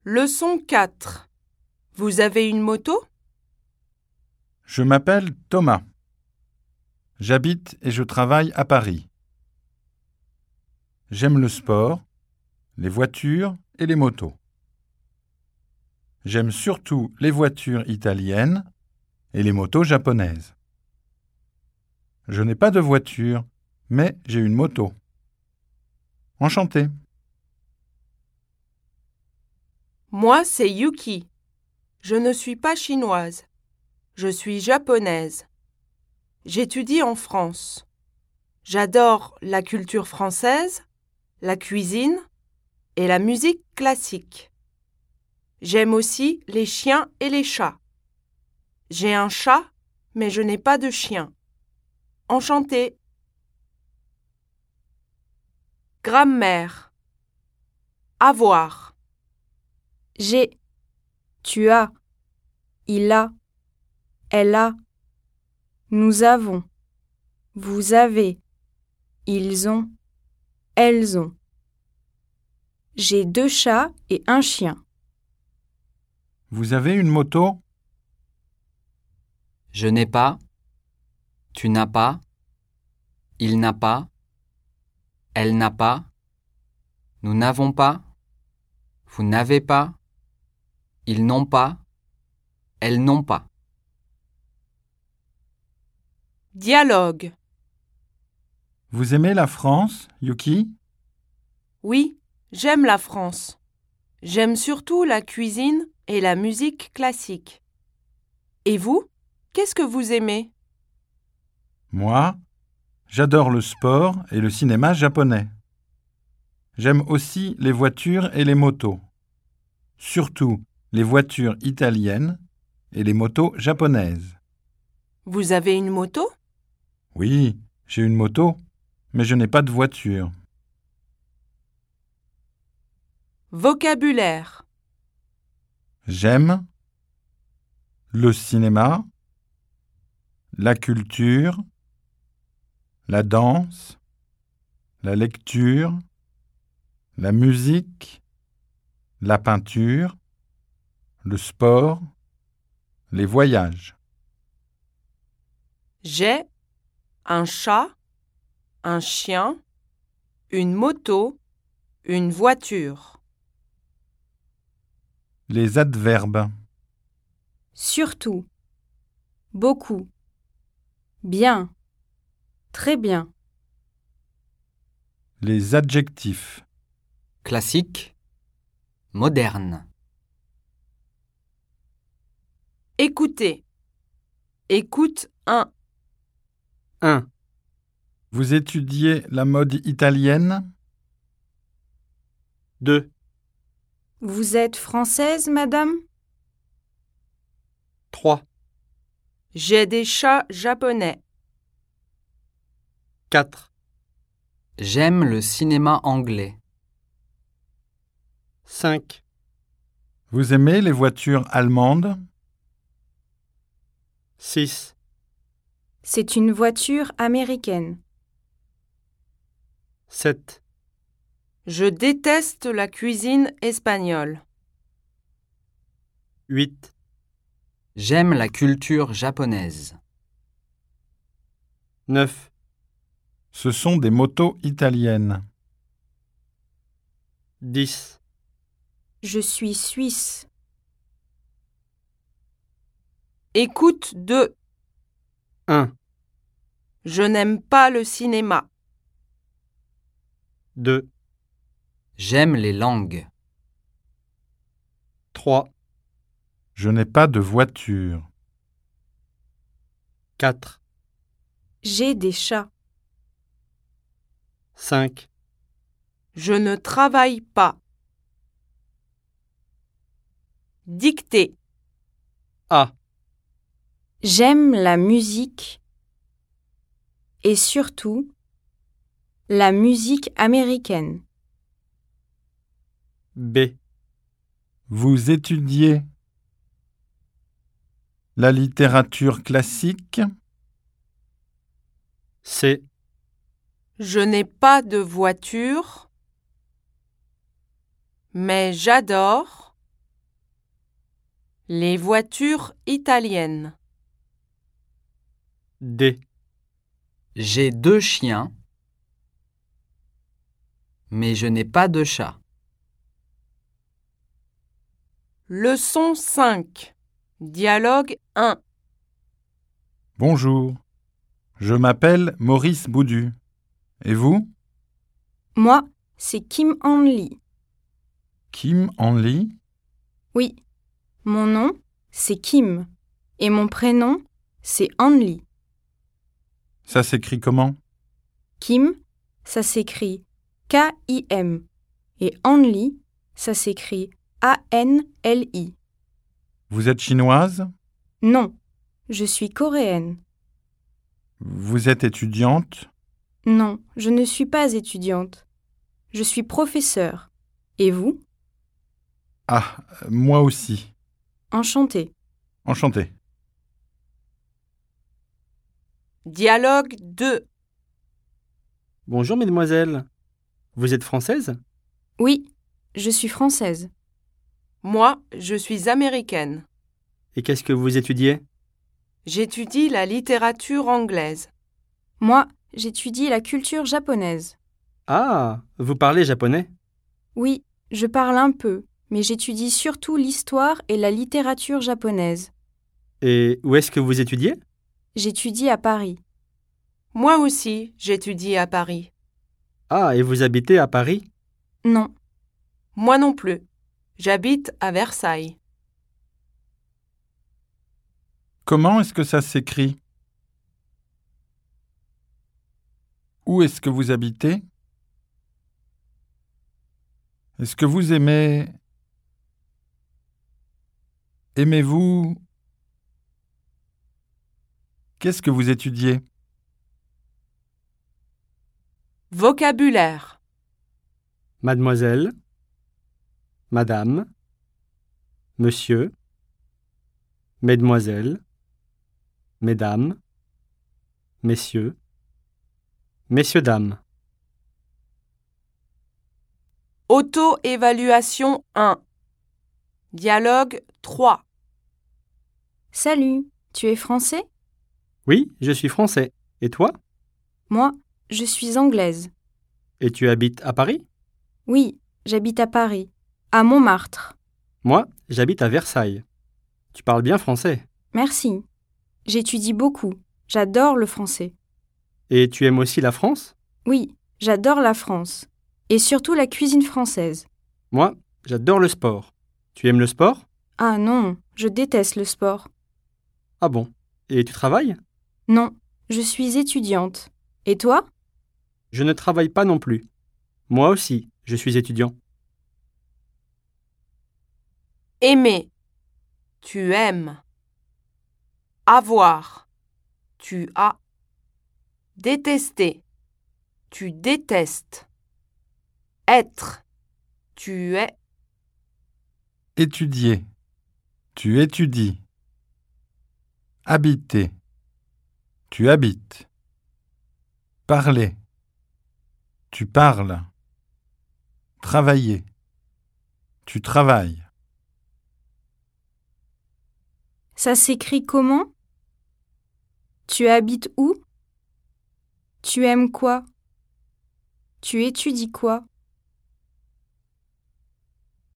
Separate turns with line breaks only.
Leçon 4. Vous avez une moto?
Je m'appelle Thomas. J'habite et je travaille à Paris. J'aime le sport, les voitures et les motos. J'aime surtout les voitures italiennes et les motos japonaises. Je n'ai pas de voiture, mais j'ai une moto. Enchanté.
Moi, c'est Yuki. Je ne suis pas chinoise. Je suis japonaise. J'étudie en France. J'adore la culture française, la cuisine et la musique classique. J'aime aussi les chiens et les chats. J'ai un chat, mais je n'ai pas de chien. Enchantée. Grammaire. Avoir.
J'ai, tu as, il a, elle a, nous avons, vous avez, ils ont, elles ont. J'ai 2 chats et un chien.
Vous avez une moto?
Je n'ai pas, tu n'as pas, il n'a pas, elle n'a pas, nous n'avons pas, vous n'avez pas, ils n'ont pas, elles n'ont pas.
Dialogue.
Vous aimez la France, Yuki?
Oui, j'aime la France. J'aime surtout la cuisine et la musique classique. Et vous, qu'est-ce que vous aimez?
Moi, j'adore le sport et le cinéma japonais. J'aime aussi les voitures et les motos. Surtout les voitures italiennes et les motos japonaises.
Vous avez une moto?
Oui, j'ai une moto, mais je n'ai pas de voiture.
Vocabulaire.
J'aime le cinéma, la culture, la danse, la lecture, la musique, la peinture, le sport, les voyages.
J'ai un chat, un chien, une moto, une voiture.
Les adverbes.
Surtout, beaucoup, bien, très bien.
Les adjectifs.
Classique, moderne.
Écoutez. Écoute 1.
1.
Vous étudiez la mode italienne?
2.
Vous êtes française, madame?
3.
J'ai des chats japonais.
4. J'aime le cinéma anglais. 5.
Vous aimez les voitures allemandes?
6.
C'est une voiture américaine.
7.
Je déteste la cuisine espagnole.
8. J'aime la culture japonaise. 9.
Ce sont des motos italiennes.
10.
Je suis suisse.
Écoute 2.
1.
Je n'aime pas le cinéma.
2. J'aime les langues. 3.
Je n'ai pas de voiture.
4.
J'ai des chats.
5.
Je ne travaille pas. Dictée.
A.
J'aime la musique et surtout la musique américaine.
B.
Vous étudiez la littérature classique?
C.
Je n'ai pas de voiture, mais j'adore Les voitures italiennes.
D.
J'ai 2 chiens, mais je n'ai pas de chat.
Leçon 5. Dialogue 1.
Bonjour. Je m'appelle Maurice Boudu. Et vous?
Moi, c'est Kim Han-lee.
Kim Han-lee?
Oui, mon nom, c'est Kim. Et mon prénom, c'est Han-lee.
Ça s'écrit comment?
Kim, ça s'écrit K-I-M. Et Han-lee, ça s'écrit A-N-L-I.
Vous êtes chinoise?
Non, je suis coréenne.
Vous êtes étudiante?
Non, je ne suis pas étudiante. Je suis professeure. Et vous?
Ah, moi aussi.
Enchantée.
Enchanté.
Dialogue 2.
Bonjour, mesdemoiselles. Vous êtes française?
Oui, je suis française.
Moi, je suis américaine.
Et qu'est-ce que vous étudiez?
J'étudie la littérature anglaise.
Moi, j'étudie la culture japonaise.
Ah, vous parlez japonais?
Oui, je parle un peu, mais j'étudie surtout l'histoire et la littérature japonaise.
Et où est-ce que vous étudiez?
J'étudie à Paris.
Moi aussi, j'étudie à Paris.
Ah, et vous habitez à Paris?
Non,
Moi non plus. J'habite à Versailles.
Comment est-ce que ça s'écrit? Où est-ce que vous habitez? Est-ce que vous aimez... Aimez-vous... Qu'est-ce que vous étudiez?
Vocabulaire.
Mademoiselle, madame, monsieur, mesdemoiselles, mesdames, messieurs, messieurs-dames.
Auto-évaluation 1. Dialogue 3.
salut, tu es français?
Oui, je suis français. Et toi?
Moi, je suis anglaise.
Et tu habites à Paris?
Oui, j'habite à Paris, à Montmartre.
Moi, j'habite à Versailles. Tu parles bien français.
Merci. J'étudie beaucoup. J'adore le français.
Et tu aimes aussi la France?
Oui, j'adore la France. Et surtout la cuisine française.
Moi, j'adore le sport. Tu aimes le sport?
Ah non, je déteste le sport.
Ah bon? Et tu travailles?
Non, je suis étudiante. Et toi?
Je ne travaille pas non plus. Moi aussi, je suis étudiant.
Aimer. Tu aimes. Avoir. Tu as. Détester. Tu détestes. Être. Tu es.
Étudier. Tu étudies. Habiter. Tu habites. Parler. Tu parles. Travailler. Tu travailles.
Ça s'écrit comment? Tu habites où? Tu aimes quoi? Tu étudies quoi?